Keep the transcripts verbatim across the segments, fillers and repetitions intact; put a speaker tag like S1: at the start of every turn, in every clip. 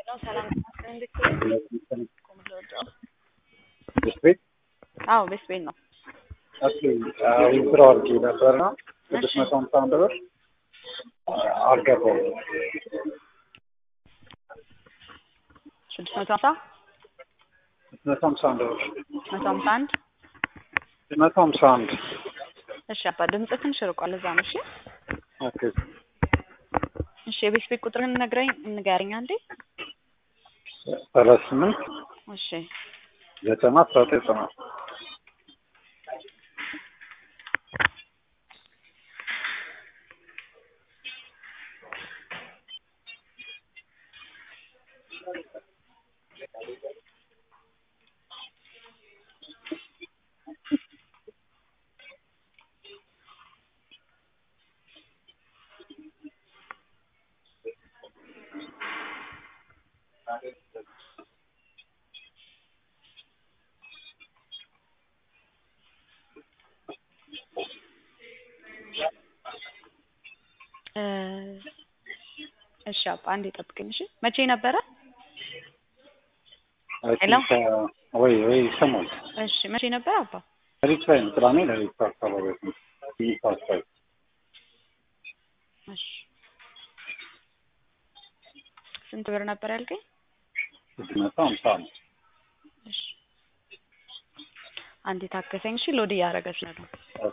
S1: ነው ሰላም እንድትይ ኮምሎዶ
S2: ቤት
S1: አዎ ቤት ቤት ነው
S2: ኦኬ ዊዝድሮው አድርጌ ነበርና ስድስት መቶ ሃምሳ አንድ ብር አልገባም
S1: ስድስት መቶ ሃምሳ
S2: ስድስት መቶ ሃምሳ አንድ ብር
S1: መቶ ሃምሳ አንድ
S2: ስድስት መቶ ሃምሳ አንድ
S1: እሺ አባ ድምጽህ ትንሽ ርቋል እዛ ነው እሺ
S2: ኦኬ
S1: እሺ የቤት ቤት ቁጥርህን ነግረኝ ንገረኝ አንዴ
S2: ሰላሳ ስምንት
S1: እሺ
S2: ዘጠና አስራ ዘጠኝ
S1: እሺ አባ አንዴ ጠብቀኝ እሺ መቼ ነበረ
S2: ሄሎ ወይ ወይ ሰሞን
S1: እሺ መቼ ነበረ አባ
S2: ሪት ላይ ቅዳሜ ለሪት አካባቢ ነው ይፋፋይ
S1: እሺ ስንት ብር ነበር ያልከኝ
S2: ስድስት መቶ ሃምሳ አንድ
S1: እሺ አንዴ ታከሰኝ እሺ ሎድ እያደረገች ነው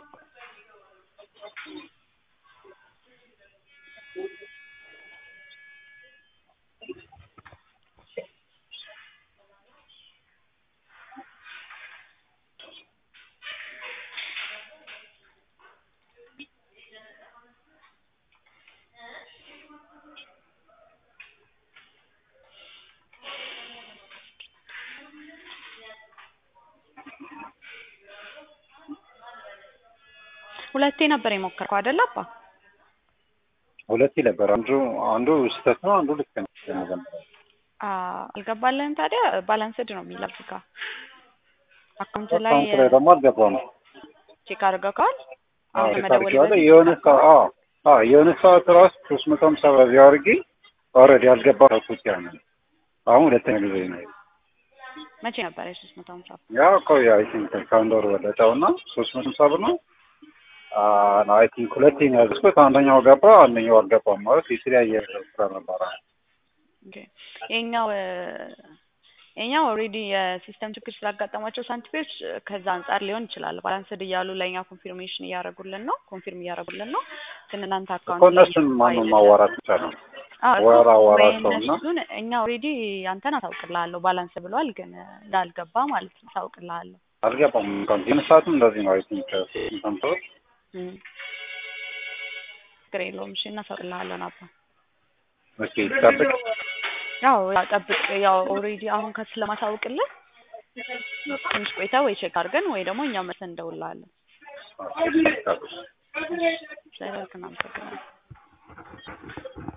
S1: ሁለቴ ነበር የሞከርከው አይደል አባ
S2: ሁለቴ ነበር አንዱ አንዱ ስህተት ነው አንዱ ልክ ነው
S1: አ አልገባልህም ታዲያ ባላንስድ ነው የሚለው እዚህ ጋር አካውንት ላይ
S2: አካውንት ላይ ደግሞ አልገባም
S1: ቼክ አድርገዋል
S2: አዎ ተመደወለ የሆነ ሰው አዎ አዎ የሆነ ሰው ትራስ ሶስት መቶ ሃምሳ ብር ያርጊ ኦሬዲ አልገባው ኩቲያን አሁን ሁለተኛ ጊዜ ነው
S1: መቼ ነበር ሶስት መቶ ሃምሳ
S2: ያው ቆይ አይ ቲንክ ካውንተር ወለታውና ሶስት መቶ ሃምሳ ብር ነው አዎ አይ ቲንክ ሁለተኛ ያዝኩት አንደኛው ገባ አንደኛው አልገባም ማለት የተለያየ ስራ ነበር
S1: ኦኬ የኛው የኛው ኦሬዲ የሲስተም ችግር ስላጋጠማቸው ሳንቲፔዎች ከዛ አንፃር ሊሆን ይችላል ባላንስድ እያሉ ለኛ ኮንፊርሜሽን እያደረጉልን ነው ኮንፊርም እያደረጉልን ነው ግን እናንተ አካውንት
S2: ኮነሱን ማን ማዋራት ይችላል ወራ ወራቸውና
S1: እኛ ኦሬዲ አንተን አታውቅልሃለሁ ባላንስ ብሏል ግን እንዳልገባ ማለት ነው ታውቅልሃለሁ
S2: አልገባም እንኳን ግን ሰዓቱም እንደዚህ ነው አይ ቲንክ ሰምተው
S1: ግሬሎም እሺ እናሳውቅልሃለን አባ
S2: ኦኬ ጠብቅ
S1: ያው ጠብቅ ያው ኦሬዲ አሁን ከስለማሳውቅልህ ትንሽ ቆይታ ወይ ቼክ አድርገን ወይ ደግሞ እኛው መተን እንደውልሃለን ስለዚህ እናመሰግናለን